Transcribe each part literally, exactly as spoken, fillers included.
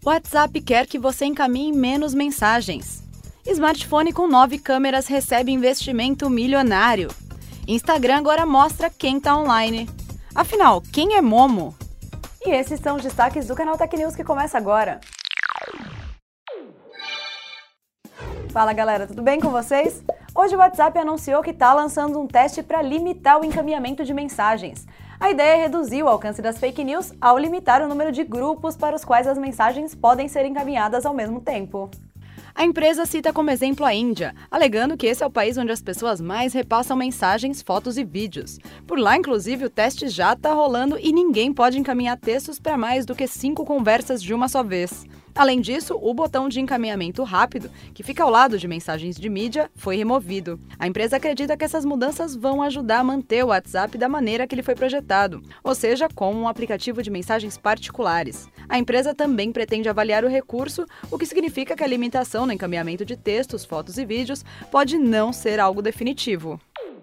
O WhatsApp quer que você encaminhe menos mensagens. Smartphone com nove câmeras recebe investimento milionário. Instagram agora mostra quem tá online. Afinal, quem é Momo? E esses são os destaques do canal Tech News que começa agora. Fala galera, tudo bem com vocês? Hoje o WhatsApp anunciou que está lançando um teste para limitar o encaminhamento de mensagens. A ideia é reduzir o alcance das fake news ao limitar o número de grupos para os quais as mensagens podem ser encaminhadas ao mesmo tempo. A empresa cita como exemplo a Índia, alegando que esse é o país onde as pessoas mais repassam mensagens, fotos e vídeos. Por lá, inclusive, o teste já está rolando e ninguém pode encaminhar textos para mais do que cinco conversas de uma só vez. Além disso, o botão de encaminhamento rápido, que fica ao lado de mensagens de mídia, foi removido. A empresa acredita que essas mudanças vão ajudar a manter o WhatsApp da maneira que ele foi projetado, ou seja, como um aplicativo de mensagens particulares. A empresa também pretende avaliar o recurso, o que significa que a limitação no encaminhamento de textos, fotos e vídeos pode não ser algo definitivo.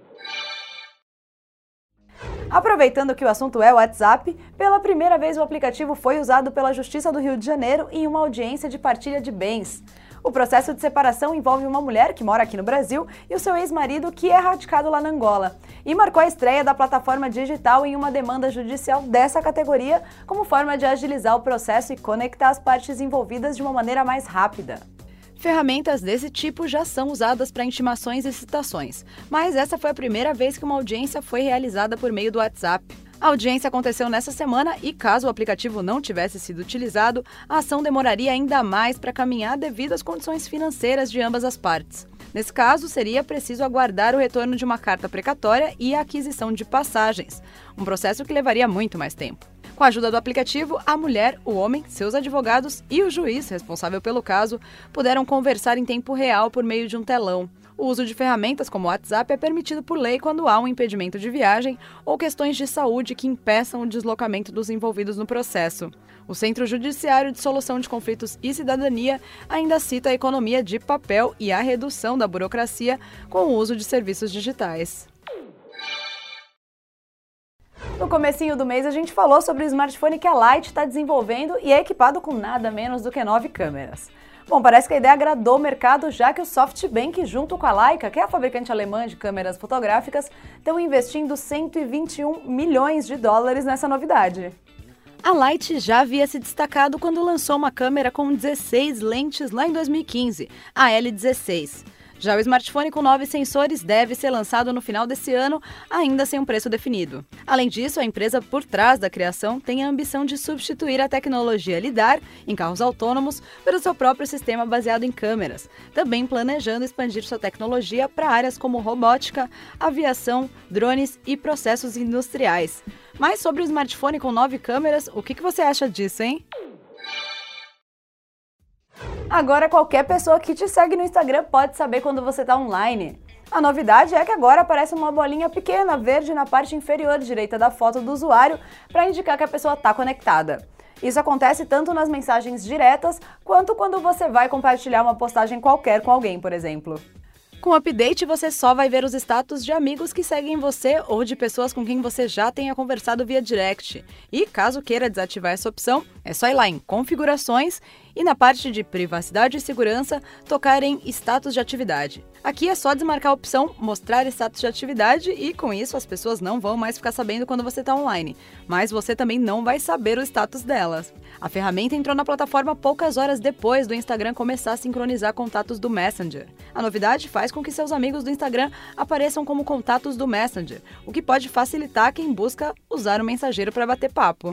Aproveitando que o assunto é o WhatsApp, pela primeira vez o aplicativo foi usado pela Justiça do Rio de Janeiro em uma audiência de partilha de bens. O processo de separação envolve uma mulher que mora aqui no Brasil e o seu ex-marido que é radicado lá na Angola, e marcou a estreia da plataforma digital em uma demanda judicial dessa categoria como forma de agilizar o processo e conectar as partes envolvidas de uma maneira mais rápida. Ferramentas desse tipo já são usadas para intimações e citações, mas essa foi a primeira vez que uma audiência foi realizada por meio do WhatsApp. A audiência aconteceu nessa semana e, caso o aplicativo não tivesse sido utilizado, a ação demoraria ainda mais para caminhar devido às condições financeiras de ambas as partes. Nesse caso, seria preciso aguardar o retorno de uma carta precatória e a aquisição de passagens, um processo que levaria muito mais tempo. Com a ajuda do aplicativo, a mulher, o homem, seus advogados e o juiz responsável pelo caso puderam conversar em tempo real por meio de um telão. O uso de ferramentas como o WhatsApp é permitido por lei quando há um impedimento de viagem ou questões de saúde que impeçam o deslocamento dos envolvidos no processo. O Centro Judiciário de Solução de Conflitos e Cidadania ainda cita a economia de papel e a redução da burocracia com o uso de serviços digitais. No comecinho do mês a gente falou sobre o smartphone que a Light está desenvolvendo e é equipado com nada menos do que nove câmeras. Bom, parece que a ideia agradou o mercado, já que o SoftBank, junto com a Leica, que é a fabricante alemã de câmeras fotográficas, estão investindo cento e vinte e um milhões de dólares nessa novidade. A Light já havia se destacado quando lançou uma câmera com dezesseis lentes lá em dois mil e quinze, a L dezesseis. Já o smartphone com nove sensores deve ser lançado no final desse ano, ainda sem um preço definido. Além disso, a empresa por trás da criação tem a ambição de substituir a tecnologia LiDAR em carros autônomos pelo seu próprio sistema baseado em câmeras, também planejando expandir sua tecnologia para áreas como robótica, aviação, drones e processos industriais. Mas sobre o smartphone com nove câmeras, o que você acha disso, hein? Agora qualquer pessoa que te segue no Instagram pode saber quando você está online. A novidade é que agora aparece uma bolinha pequena verde na parte inferior direita da foto do usuário para indicar que a pessoa está conectada. Isso acontece tanto nas mensagens diretas quanto quando você vai compartilhar uma postagem qualquer com alguém, por exemplo. Com o update, você só vai ver os status de amigos que seguem você ou de pessoas com quem você já tenha conversado via direct. E caso queira desativar essa opção, é só ir lá em Configurações e na parte de Privacidade e Segurança, tocar em Status de Atividade. Aqui é só desmarcar a opção Mostrar status de atividade e com isso as pessoas não vão mais ficar sabendo quando você está online, mas você também não vai saber o status delas. A ferramenta entrou na plataforma poucas horas depois do Instagram começar a sincronizar contatos do Messenger. A novidade faz com que seus amigos do Instagram apareçam como contatos do Messenger, o que pode facilitar quem busca usar o mensageiro para bater papo.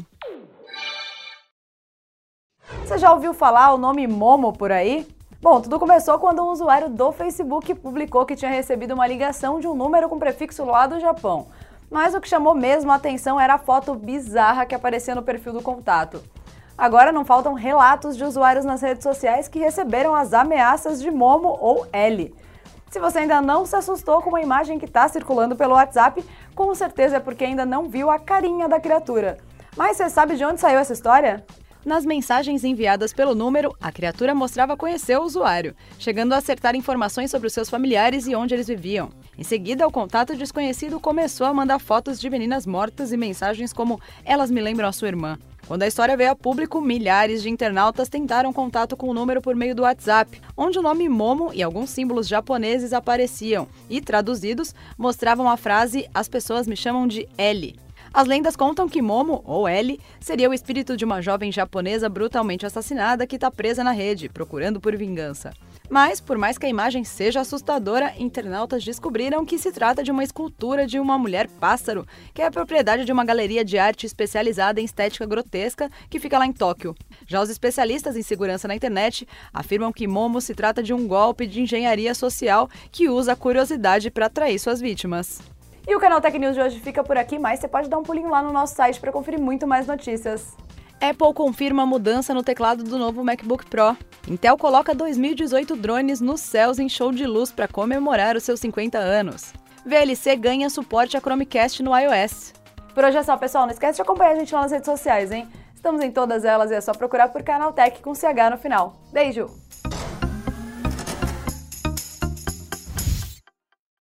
Você já ouviu falar o nome Momo por aí? Bom, tudo começou quando um usuário do Facebook publicou que tinha recebido uma ligação de um número com prefixo lá do Japão. Mas o que chamou mesmo a atenção era a foto bizarra que aparecia no perfil do contato. Agora não faltam relatos de usuários nas redes sociais que receberam as ameaças de Momo ou L. Se você ainda não se assustou com a imagem que está circulando pelo WhatsApp, com certeza é porque ainda não viu a carinha da criatura. Mas você sabe de onde saiu essa história? Nas mensagens enviadas pelo número, a criatura mostrava conhecer o usuário, chegando a acertar informações sobre os seus familiares e onde eles viviam. Em seguida, o contato desconhecido começou a mandar fotos de meninas mortas e mensagens como "elas me lembram a sua irmã". Quando a história veio a público, milhares de internautas tentaram contato com o número por meio do WhatsApp, onde o nome Momo e alguns símbolos japoneses apareciam e, traduzidos, mostravam a frase "as pessoas me chamam de L". As lendas contam que Momo, ou L, seria o espírito de uma jovem japonesa brutalmente assassinada que está presa na rede, procurando por vingança. Mas, por mais que a imagem seja assustadora, internautas descobriram que se trata de uma escultura de uma mulher pássaro, que é a propriedade de uma galeria de arte especializada em estética grotesca que fica lá em Tóquio. Já os especialistas em segurança na internet afirmam que Momo se trata de um golpe de engenharia social que usa a curiosidade para atrair suas vítimas. E o canal Tech News de hoje fica por aqui, mas você pode dar um pulinho lá no nosso site para conferir muito mais notícias. Apple confirma mudança no teclado do novo MacBook Pro. Intel coloca dois mil e dezoito drones nos céus em show de luz para comemorar os seus cinquenta anos. V L C ganha suporte a Chromecast no iOS. Por hoje é só, pessoal. Não esquece de acompanhar a gente lá nas redes sociais, hein? Estamos em todas elas e é só procurar por Canal Tech com C H no final. Beijo!